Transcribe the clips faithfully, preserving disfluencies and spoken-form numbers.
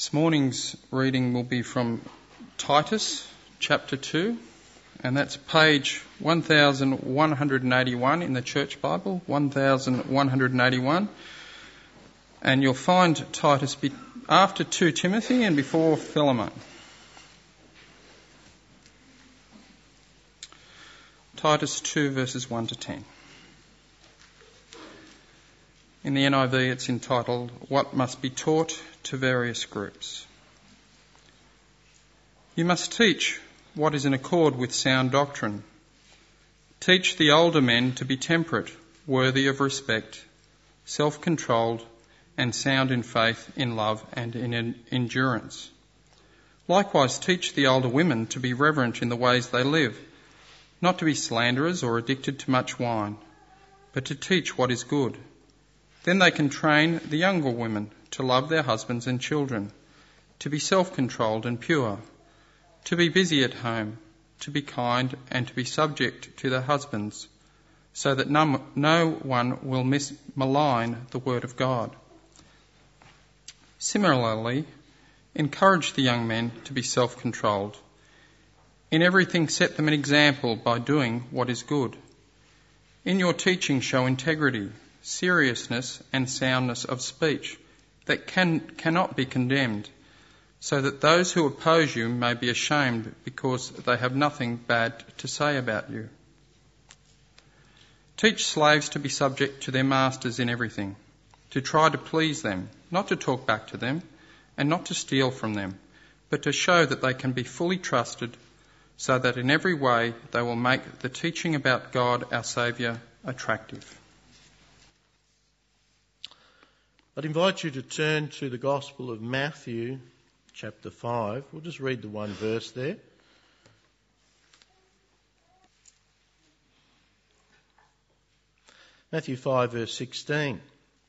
This morning's reading will be from Titus chapter two, and that's page one thousand one hundred eighty-one in the Church Bible, one thousand one hundred eighty-one. And you'll find Titus be after two Timothy and before Philemon. Titus two verses one to ten. In the N I V it's entitled, What Must Be Taught to Various Groups. You must teach what is in accord with sound doctrine. Teach the older men to be temperate, worthy of respect, self-controlled, and sound in faith, in love, and in endurance. Likewise, teach the older women to be reverent in the ways they live, not to be slanderers or addicted to much wine, but to teach what is good. Then they can train the younger women to love their husbands and children, to be self-controlled and pure, to be busy at home, to be kind, and to be subject to their husbands, so that no, no one will mis- malign the word of God. Similarly, encourage the young men to be self-controlled. In everything set them an example by doing what is good. In your teaching show integrity, seriousness and soundness of speech that can, cannot be condemned, so that those who oppose you may be ashamed because they have nothing bad to say about you. Teach slaves to be subject to their masters in everything, to try to please them, not to talk back to them, and not to steal from them, but to show that they can be fully trusted, so that in every way they will make the teaching about God, our Saviour, attractive. I'd invite you to turn to the Gospel of Matthew, chapter five. We'll just read the one verse there. Matthew five, verse sixteen.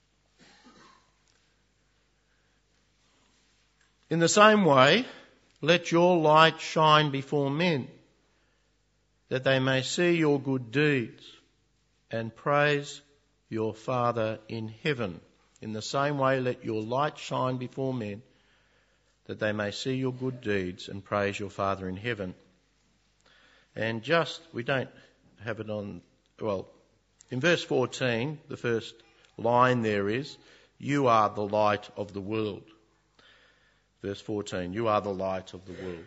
In the same way, let your light shine before men, that they may see your good deeds and praise your Father in heaven. In the same way, let your light shine before men, that they may see your good deeds and praise your Father in heaven. And just, we don't have it on, well, in verse fourteen, the first line there is, you are the light of the world. Verse fourteen, you are the light of the world.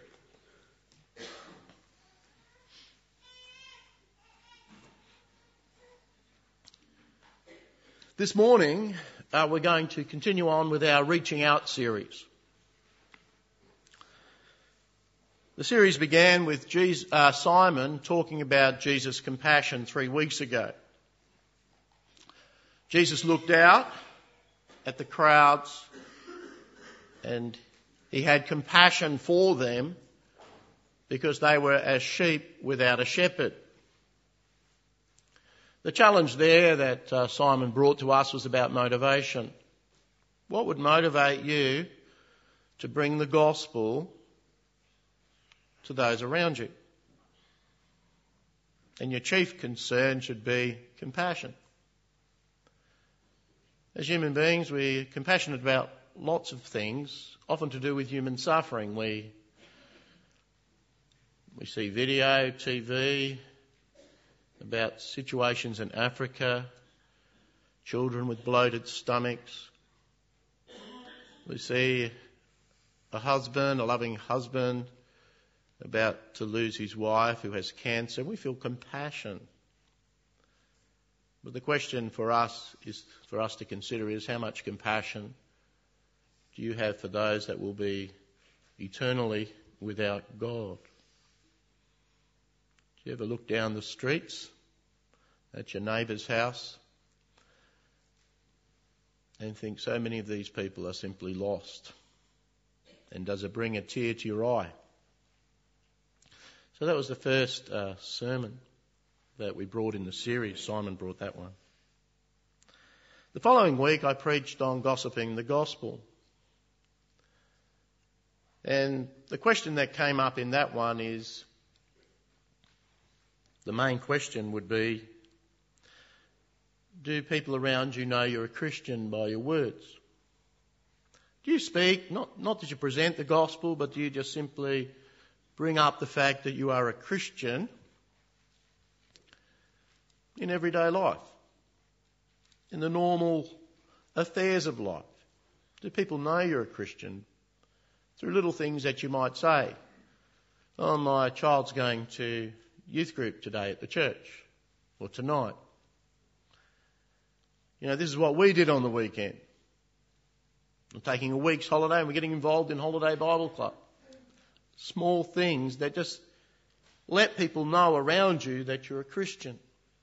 This morning, uh, we're going to continue on with our Reaching Out series. The series began with Jesus, uh, Simon talking about Jesus' compassion three weeks ago. Jesus looked out at the crowds and he had compassion for them because they were as sheep without a shepherd. The challenge there that uh, Simon brought to us was about motivation. What would motivate you to bring the gospel to those around you? And your chief concern should be compassion. As human beings, we're compassionate about lots of things, often to do with human suffering. We, we see video, T V, about situations in Africa, children with bloated stomachs. We see a husband, a loving husband, about to lose his wife who has cancer. We feel compassion. But the question for us is for us to consider is how much compassion do you have for those that will be eternally without God? Do you ever look down the streets at your neighbour's house and think so many of these people are simply lost? And does it bring a tear to your eye? So that was the first uh, sermon that we brought in the series. Simon brought that one. The following week I preached on gossiping the gospel. And the question that came up in that one is, the main question would be, do people around you know you're a Christian by your words? Do you speak, not, not that you present the gospel, but do you just simply bring up the fact that you are a Christian in everyday life, in the normal affairs of life? Do people know you're a Christian through little things that you might say? Oh, my child's going to youth group today at the church, or tonight. You know, this is what we did on the weekend. We're taking a week's holiday and we're getting involved in Holiday Bible Club. Small things that just let people know around you that you're a Christian.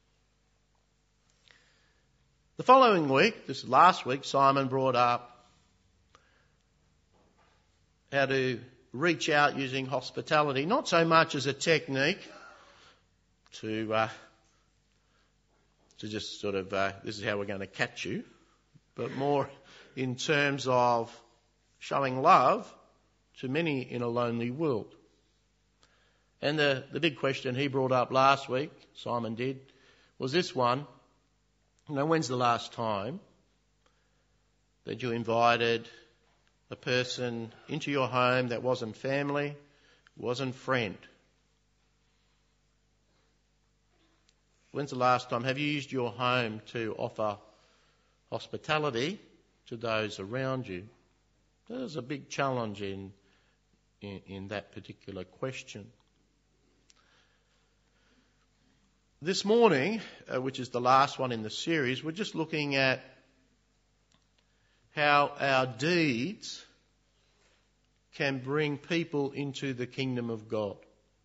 The following week, this is last week, Simon brought up how to reach out using hospitality, not so much as a technique to uh, to just sort of, uh, this is how we're going to catch you, but more in terms of showing love to many in a lonely world. And the, the big question he brought up last week, Simon did, was this one. You know, when's the last time that you invited a person into your home that wasn't family, wasn't friend? When's the last time? Have you used your home to offer hospitality to those around you? There's a big challenge in, in, in that particular question. This morning, uh, which is the last one in the series, we're just looking at how our deeds can bring people into the kingdom of God.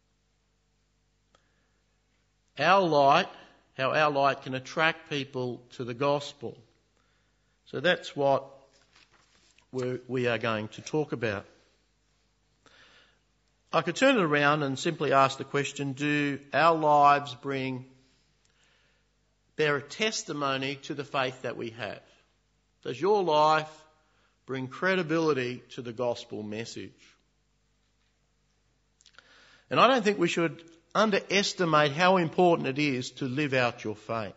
Our light, how our light can attract people to the gospel. So that's what we're, we are going to talk about. I could turn it around and simply ask the question, do our lives bring, bear a testimony to the faith that we have? Does your life bring credibility to the gospel message? And I don't think we should underestimate how important it is to live out your faith.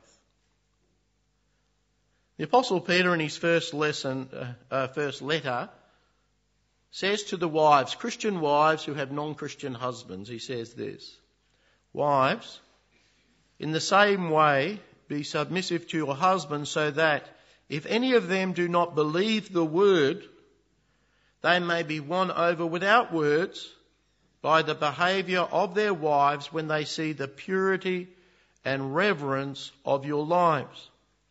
The Apostle Peter in his first lesson, uh, uh, first letter, says to the wives, Christian wives who have non-Christian husbands, he says this: Wives, in the same way, be submissive to your husbands, so that if any of them do not believe the word, they may be won over without words by the behaviour of their wives when they see the purity and reverence of your lives.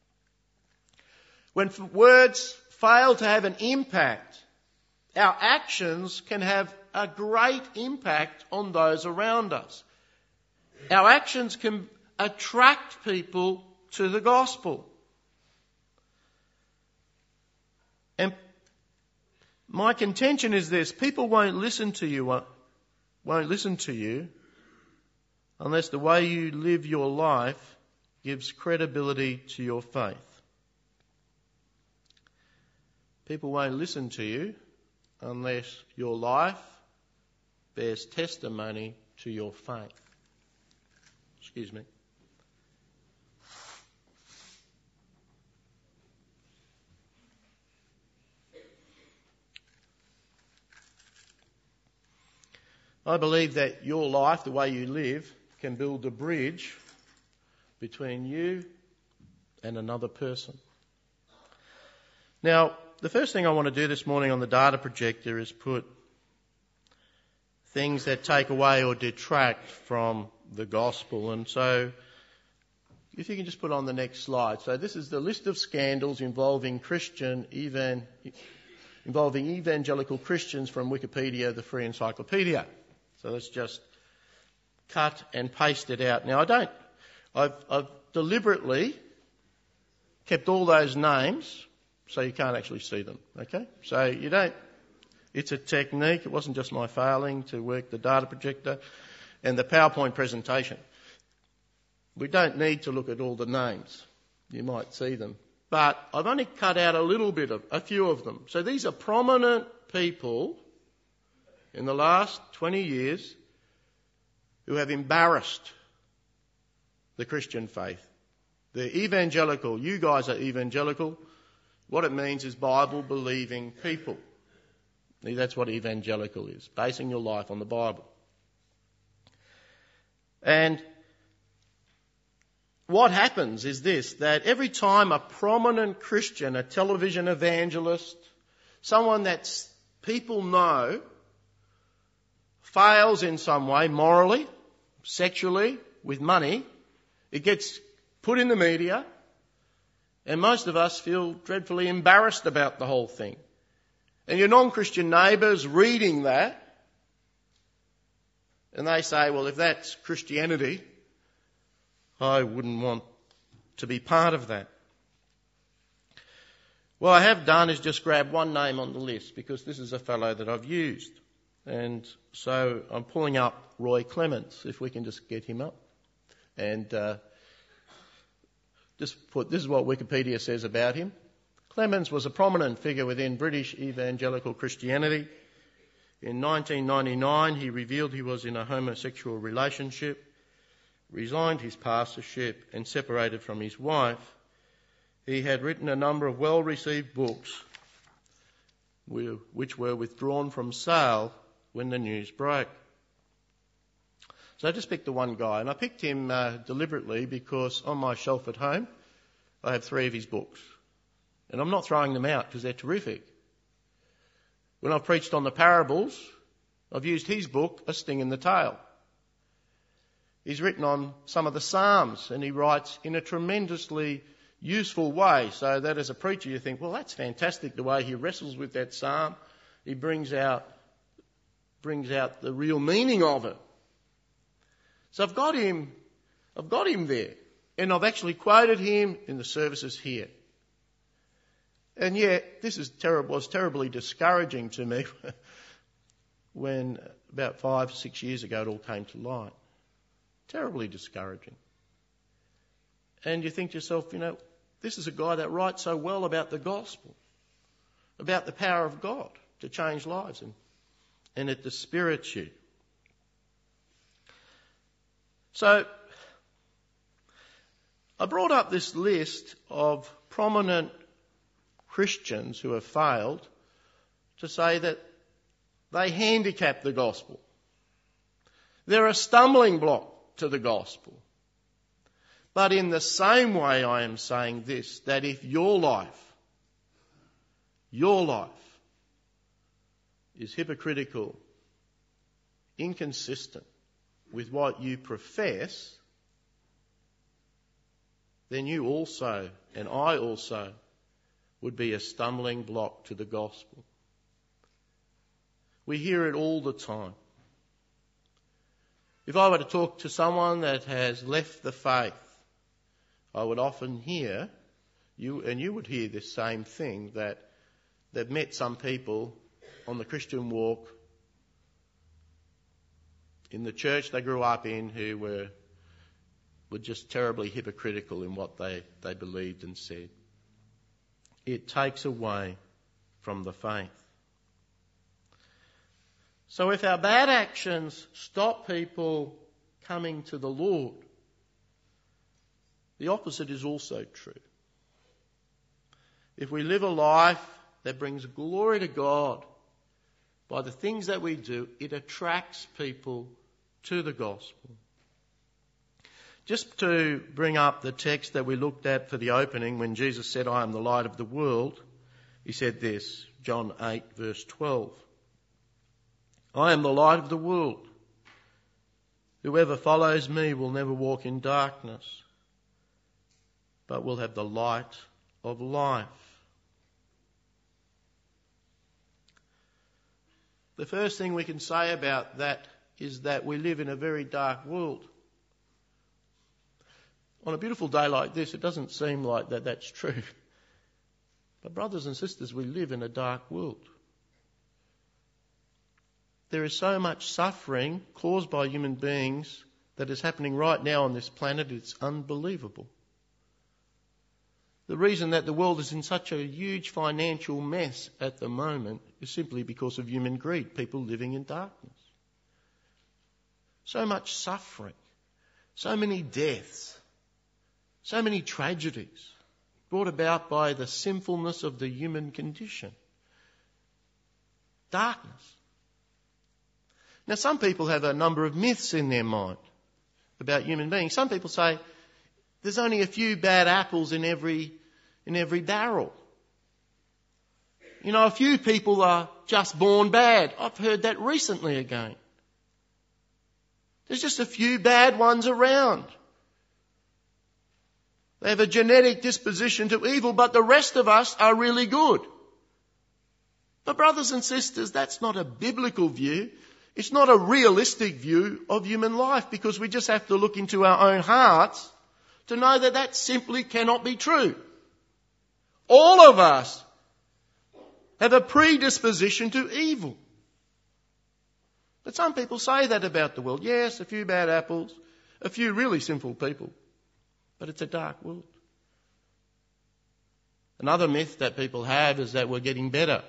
When words fail to have an impact, our actions can have a great impact on those around us. Our actions can attract people to the gospel. And my contention is this: people won't listen to you, won't listen to you unless the way you live your life gives credibility to your faith. People won't listen to you unless your life bears testimony to your faith. Excuse me. I believe that your life, the way you live, can build a bridge between you and another person. Now, the first thing I want to do this morning on the data projector is put things that take away or detract from the gospel. And so, if you can just put on the next slide. So this is the list of scandals involving Christian, even involving evangelical Christians from Wikipedia, the free encyclopedia. So let's just cut and paste it out. Now I don't, I've, I've deliberately kept all those names so you can't actually see them, okay? So you don't, it's a technique. It wasn't just my failing to work the data projector and the PowerPoint presentation. We don't need to look at all the names. You might see them. But I've only cut out a little bit of, a few of them. So these are prominent people in the last twenty years who have embarrassed the Christian faith. They're evangelical. You guys are evangelical. What it means is Bible-believing people. That's what evangelical is, basing your life on the Bible. And what happens is this, that every time a prominent Christian, a television evangelist, someone that people know, fails in some way, morally, sexually, with money, it gets put in the media, and most of us feel dreadfully embarrassed about the whole thing. And your non-Christian neighbours reading that, and they say, well, if that's Christianity, I wouldn't want to be part of that. What I have done is just grab one name on the list, because this is a fellow that I've used. And so I'm pulling up Roy Clements, if we can just get him up. And uh, just put, this is what Wikipedia says about him. Clements was a prominent figure within British evangelical Christianity. In nineteen ninety-nine, he revealed he was in a homosexual relationship, resigned his pastorship and separated from his wife. He had written a number of well-received books which were withdrawn from sale when the news broke. So I just picked the one guy, and I picked him uh, deliberately because on my shelf at home I have three of his books. And I'm not throwing them out because they're terrific. When I've preached on the parables, I've used his book, A Sting in the Tail. He's written on some of the Psalms, and he writes in a tremendously useful way, so that as a preacher you think, well, that's fantastic the way he wrestles with that psalm. He brings out brings out the real meaning of it. So I've got him, I've got him there, and I've actually quoted him in the services here. And yet, this is terrible, was terribly discouraging to me when about five, six years ago it all came to light. Terribly discouraging. And you think to yourself, you know, this is a guy that writes so well about the gospel, about the power of God to change lives, and, and it dispirits you. So, I brought up this list of prominent Christians who have failed to say that they handicap the gospel. They're a stumbling block to the gospel. But in the same way I am saying this, that if your life, your life is hypocritical, inconsistent with what you profess, then you also, and I also, would be a stumbling block to the gospel. We hear it all the time. If I were to talk to someone that has left the faith, I would often hear, you and you would hear this same thing, that they've met some people on the Christian walk in the church they grew up in who were, were just terribly hypocritical in what they, they believed and said. It takes away from the faith. So if our bad actions stop people coming to the Lord, the opposite is also true. If we live a life that brings glory to God by the things that we do, it attracts people to the gospel. Just to bring up the text that we looked at for the opening, when Jesus said, I am the light of the world, he said this, John eight verse twelve. I am the light of the world. Whoever follows me will never walk in darkness, but will have the light of life. The first thing we can say about that is that we live in a very dark world. On a beautiful day like this, it doesn't seem like that that's true. But brothers and sisters, we live in a dark world. There is so much suffering caused by human beings that is happening right now on this planet. It's unbelievable. The reason that the world is in such a huge financial mess at the moment is simply because of human greed, people living in darkness. So much suffering, so many deaths, so many tragedies brought about by the sinfulness of the human condition. darkness. Now, some people have a number of myths in their mind about human beings. Some people say there's only a few bad apples in every, in every barrel. You know, a few people are just born bad. I've heard that recently again. There's just a few bad ones around. They have a genetic disposition to evil, but the rest of us are really good. But brothers and sisters, that's not a biblical view. It's not a realistic view of human life, because we just have to look into our own hearts to know that that simply cannot be true. All of us have a predisposition to evil. But some people say that about the world. Yes, a few bad apples, a few really sinful people. But it's a dark world. Another myth that people have is that we're getting better.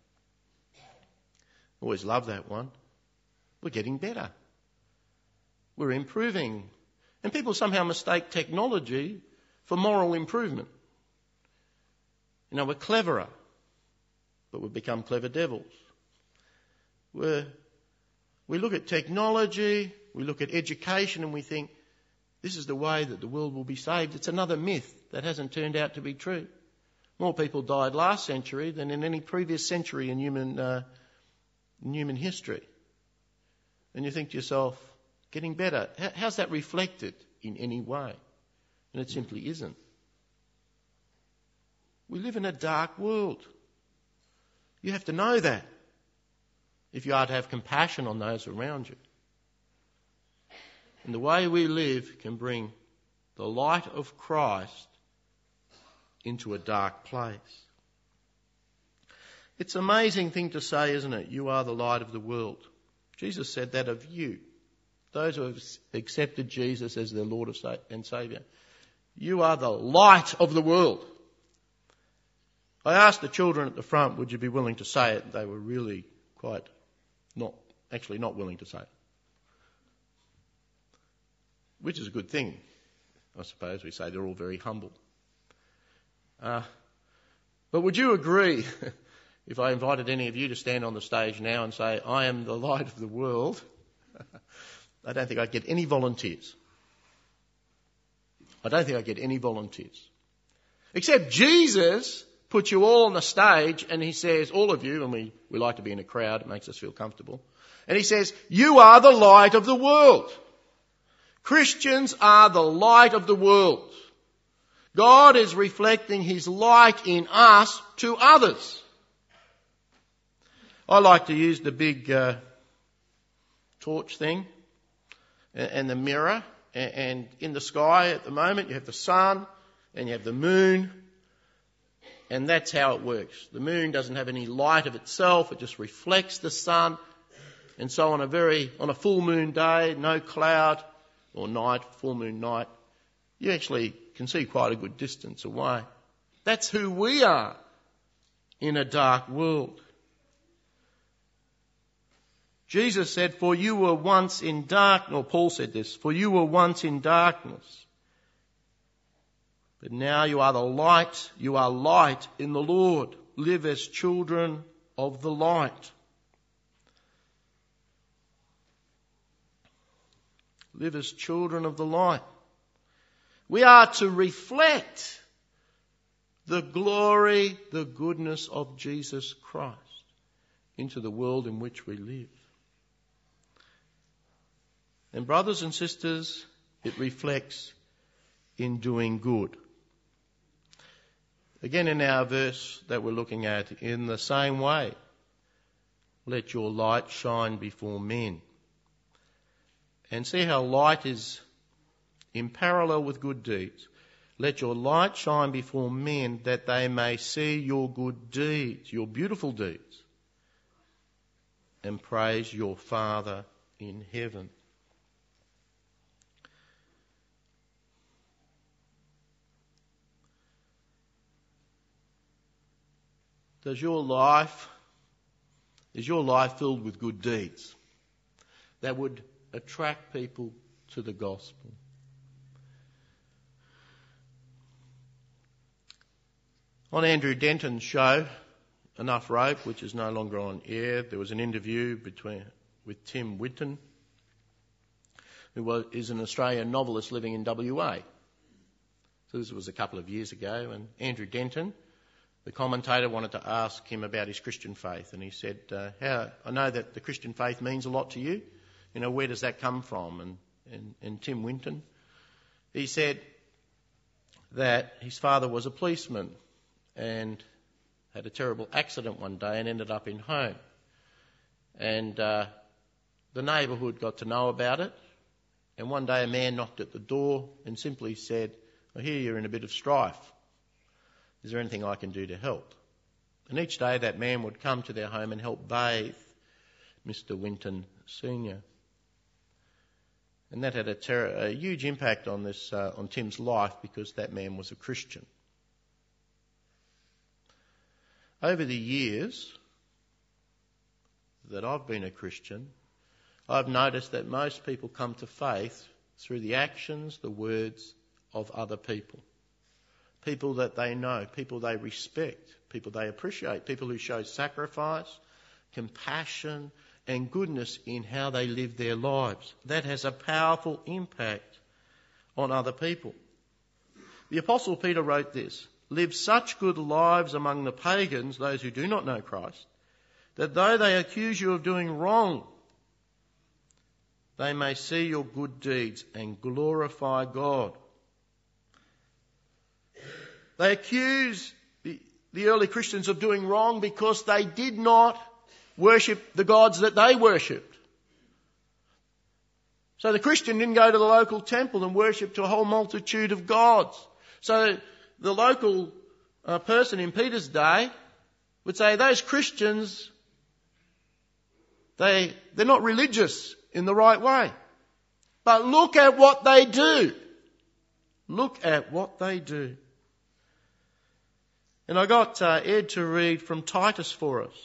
Always love that one. We're getting better. We're improving. And people somehow mistake technology for moral improvement. You know, we're cleverer, but we've become clever devils. We're, we look at technology, we look at education, and we think, this is the way that the world will be saved. It's another myth that hasn't turned out to be true. More people died last century than in any previous century in human, uh, in human history. And you think to yourself, getting better, how's that reflected in any way? And it simply isn't. We live in a dark world. You have to know that if you are to have compassion on those around you. And the way we live can bring the light of Christ into a dark place. It's an amazing thing to say, isn't it? You are the light of the world. Jesus said that of you. Those who have accepted Jesus as their Lord and Saviour. You are the light of the world. I asked the children at the front, would you be willing to say it? They were really quite not, actually not willing to say it. Which is a good thing, I suppose. We say they're all very humble. Uh, but would you agree if I invited any of you to stand on the stage now and say, I am the light of the world? I don't think I'd get any volunteers. I don't think I'd get any volunteers. Except Jesus puts you all on the stage and he says, all of you, and we, we like to be in a crowd, it makes us feel comfortable. And he says, you are the light of the world. Christians are the light of the world. God is reflecting his light in us to others. I like to use the big uh, torch thing and, and the mirror. And, and in the sky at the moment you have the sun and you have the moon. And that's how it works. The moon doesn't have any light of itself. It just reflects the sun. And so on a very, on a full moon day, no cloud, or night, full moon night, you actually can see quite a good distance away. That's who we are in a dark world. Jesus said, for you were once in darkness, or Paul said this, for you were once in darkness, but now you are the light, you are light in the Lord. Live as children of the light. Live as children of the light. We are to reflect the glory, the goodness of Jesus Christ into the world in which we live. And brothers and sisters, it reflects in doing good. Again, in our verse that we're looking at, in the same way, let your light shine before men. And see how light is in parallel with good deeds. Let your light shine before men that they may see your good deeds, your beautiful deeds, and praise your Father in heaven. Does your life, is your life filled with good deeds that would attract people to the gospel? On Andrew Denton's show, Enough Rope, which is no longer on air, there was an interview between with Tim Winton, who was, is an Australian novelist living in W A. So this was a couple of years ago, and Andrew Denton, the commentator, wanted to ask him about his Christian faith, and he said, uh, "How I know that the Christian faith means a lot to you. You know, where does that come from?" And, and, and Tim Winton, he said that his father was a policeman and had a terrible accident one day and ended up in home. And uh, the neighbourhood got to know about it. And one day a man knocked at the door and simply said, "I hear you're in a bit of strife. Is there anything I can do to help?" And each day that man would come to their home and help bathe Mister Winton Senior And that had a, ter- a huge impact on this uh, on Tim's life, because that man was a Christian. Over the years that I've been a Christian, I've noticed that most people come to faith through the actions, the words of other people. People that they know, people they respect, people they appreciate, people who show sacrifice, compassion and goodness in how they live their lives. That has a powerful impact on other people. The Apostle Peter wrote this: "Live such good lives among the pagans, those who do not know Christ, that though they accuse you of doing wrong, they may see your good deeds and glorify God." They accuse the, the early Christians of doing wrong because they did not worship the gods that they worshipped. So the Christian didn't go to the local temple and worship to a whole multitude of gods. So the local uh, person in Peter's day would say, those Christians, they, they're not religious in the right way. But look at what they do. Look at what they do. And I got uh, Ed to read from Titus for us.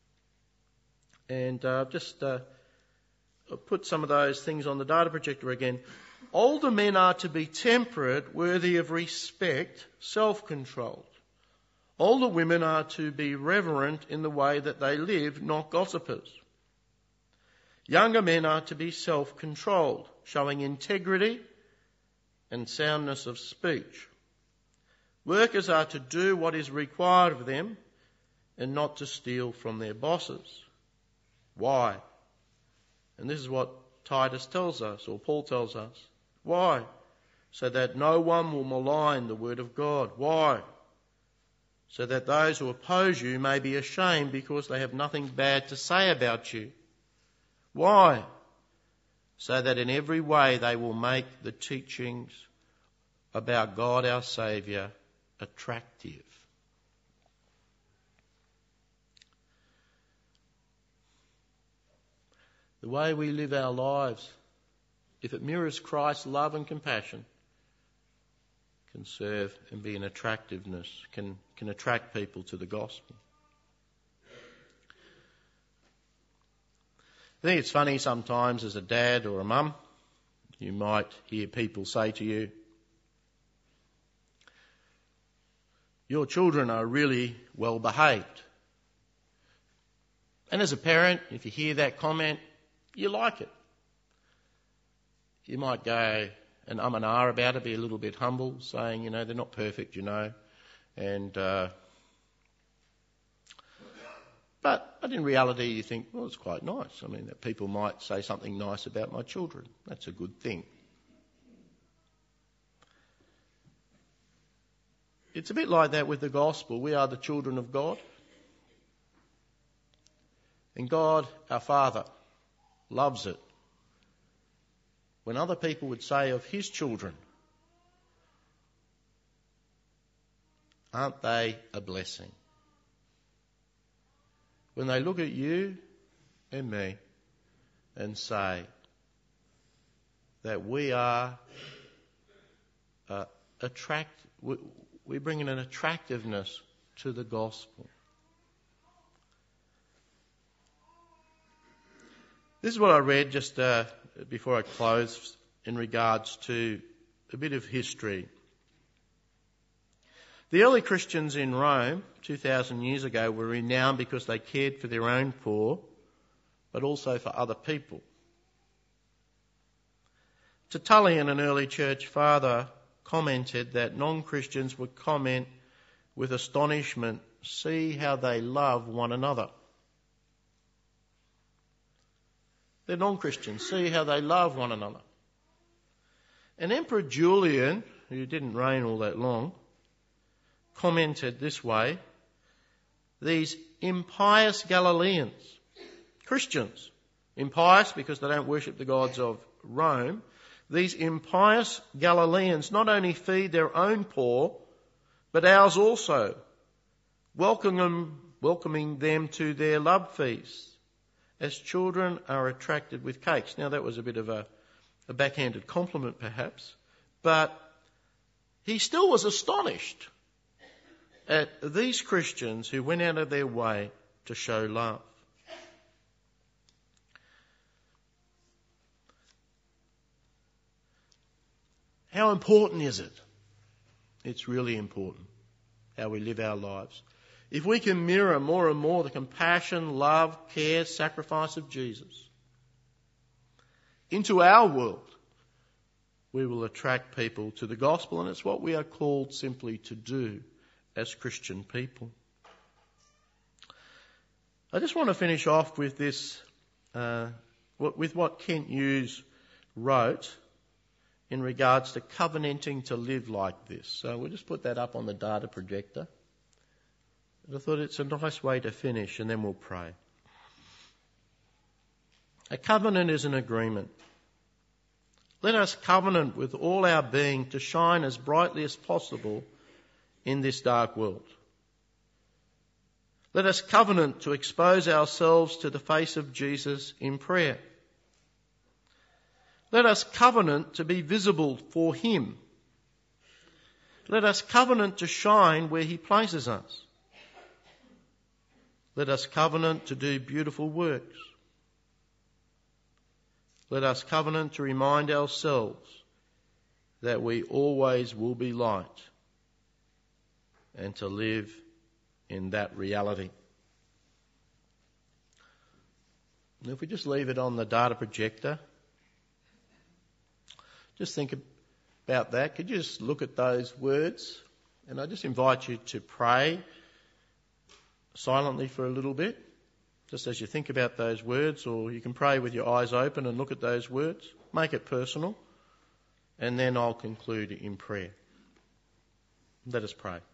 And uh, just uh, put some of those things on the data projector again. Older men are to be temperate, worthy of respect, self-controlled. Older women are to be reverent in the way that they live, not gossipers. Younger men are to be self-controlled, showing integrity and soundness of speech. Workers are to do what is required of them and not to steal from their bosses. Why? And this is what Titus tells us, or Paul tells us. Why? So that no one will malign the word of God. Why? So that those who oppose you may be ashamed because they have nothing bad to say about you. Why? So that in every way they will make the teachings about God our Saviour attractive. The way we live our lives, if it mirrors Christ's love and compassion, can serve and be an attractiveness, can, can attract people to the gospel. I think it's funny sometimes as a dad or a mum, you might hear people say to you, your children are really well behaved. And as a parent, if you hear that comment, you like it. You might go and um and ah about it, be a little bit humble, saying, you know, they're not perfect, you know. And uh, but, but in reality you think, well, it's quite nice. I mean, that people might say something nice about my children. That's a good thing. It's a bit like that with the gospel. We are the children of God. And God, our Father, loves it when other people would say of his children, aren't they a blessing? When they look at you and me and say that we are uh, attract, we, we bring in an attractiveness to the gospel. This is what I read just uh, before I close in regards to a bit of history. The early Christians in Rome, two thousand years ago, were renowned because they cared for their own poor, but also for other people. Tertullian, an early church father, commented that non-Christians would comment with astonishment, "See how they love one another." They're non-Christians. See how they love one another. And Emperor Julian, who didn't reign all that long, commented this way: "These impious Galileans," Christians, impious because they don't worship the gods of Rome, "these impious Galileans not only feed their own poor, but ours also, welcoming them, welcoming them to their love feasts, as children are attracted with cakes." Now that was a bit of a, a backhanded compliment perhaps, but he still was astonished at these Christians who went out of their way to show love. How important is it? It's really important how we live our lives. If we can mirror more and more the compassion, love, care, sacrifice of Jesus into our world, we will attract people to the gospel, and it's what we are called simply to do as Christian people. I just want to finish off with this, uh, with what Kent Hughes wrote in regards to covenanting to live like this. So we'll just put that up on the data projector. I thought it's a nice way to finish, and then we'll pray. A covenant is an agreement. Let us covenant with all our being to shine as brightly as possible in this dark world. Let us covenant to expose ourselves to the face of Jesus in prayer. Let us covenant to be visible for him. Let us covenant to shine where he places us. Let us covenant to do beautiful works. Let us covenant to remind ourselves that we always will be light, and to live in that reality. And if we just leave it on the data projector, just think about that. Could you just look at those words? And I just invite you to pray silently for a little bit, just as you think about those words, or you can pray with your eyes open and look at those words. Make it personal, and then I'll conclude in prayer. Let us pray.